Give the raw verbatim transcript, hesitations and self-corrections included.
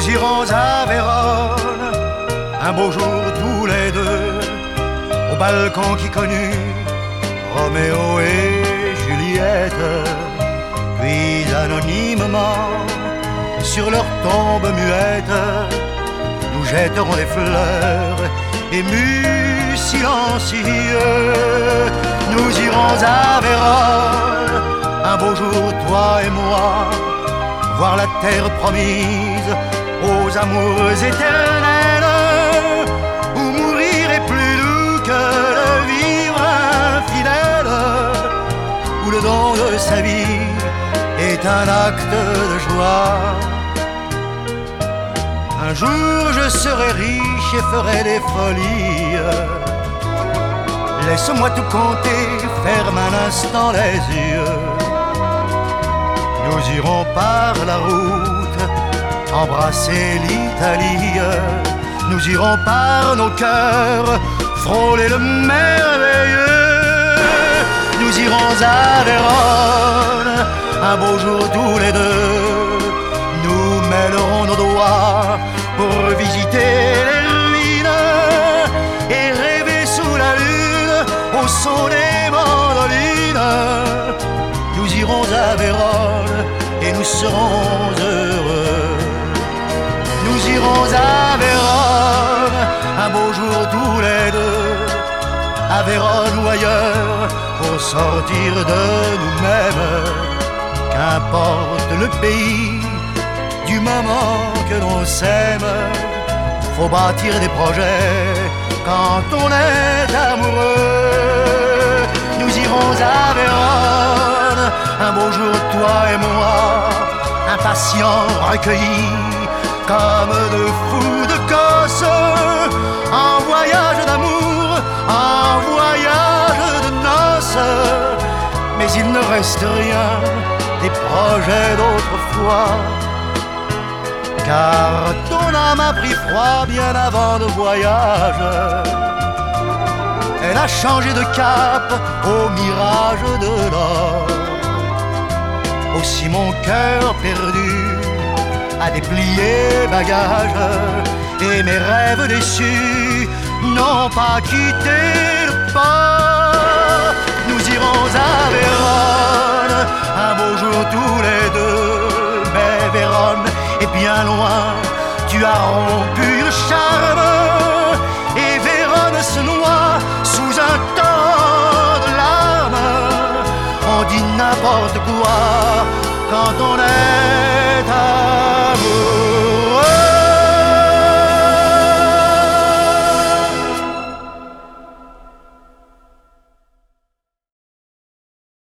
irons à Vérone, un beau jour tous les deux, au balcon qui connut Roméo et Juliette. Puis anonymement, sur leur tombe muette, nous jetterons des fleurs, émus, silencieux. Nous irons à Vérone, un beau jour, toi et moi, voir la terre promise aux amours éternels, où mourir est plus doux que le vivre infidèle, où le don de sa vie est un acte de joie. Un jour je serai riche et ferai des folies. Laisse-moi tout compter, ferme un instant les yeux. Nous irons par la route embrasser l'Italie. Nous irons par nos cœurs frôler le merveilleux. Nous irons à Vérone, un beau jour tous les deux. Nous mêlerons nos doigts pour visiter les ruines et rêver sous la lune au son des mandolines. Nous irons à Vérone et nous serons heureux. Nous irons à Vérone, un beau jour tous les deux, à Vérone ou ailleurs, pour sortir de nous-mêmes. Qu'importe le pays, du moment que l'on s'aime, faut bâtir des projets quand on est amoureux. Nous irons à Vérone, un beau jour toi et moi, impatients, recueillis, comme deux fous de Corse, en voyage d'amour, en voyage de noces. Mais il ne reste rien des projets d'autrefois, car ton âme a pris froid bien avant le voyage. Elle a changé de cap au mirage de l'or. Aussi mon cœur perdu a déplié bagages, et mes rêves déçus n'ont pas quitté le port. Nous irons à Vérone, un beau jour tous les deux. Mais Vérone est bien loin, tu as rompu le charme, et Vérone se noie sous un torrent de larmes. On dit n'importe quoi quand on est à